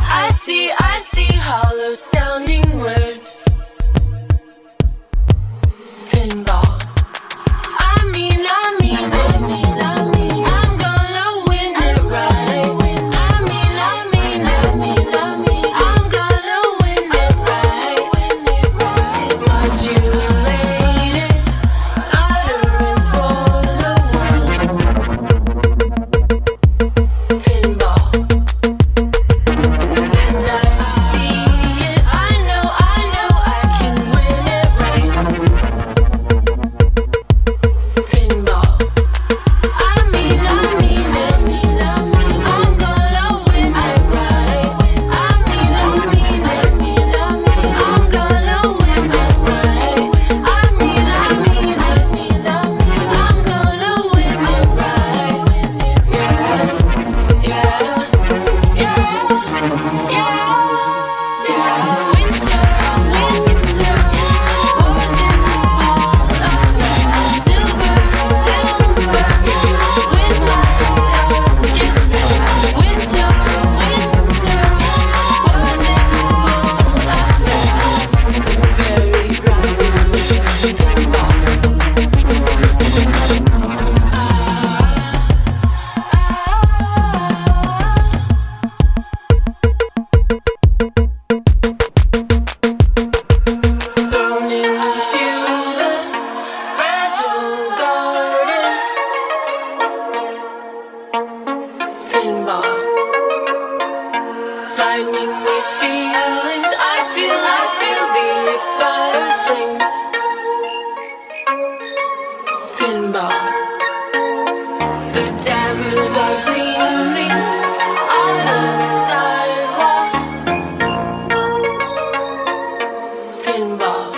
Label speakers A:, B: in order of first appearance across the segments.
A: I see hollow sounding words. Pinball. I'm gonna win it right. I'm gonna win it right. Modulated utterance for the world. Pinball. And I see it. I know I can win it right. Pinball. I'm gonna win it right. I'm gonna win it right. I'm gonna win it right. Yeah, yeah, yeah. Winter, wars and falls of silver. When my town gets winter, wars and falls of it's very rocky. Pinball. Thrown into the fragile garden. Pinball. Finding these feelings, I feel the expired things. Pinball. The daggers are gleaming on the sidewalk. Pinball.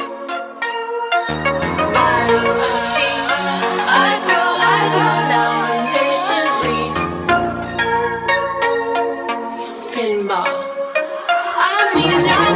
A: Violet seeds. I grow now impatiently. Pinball. I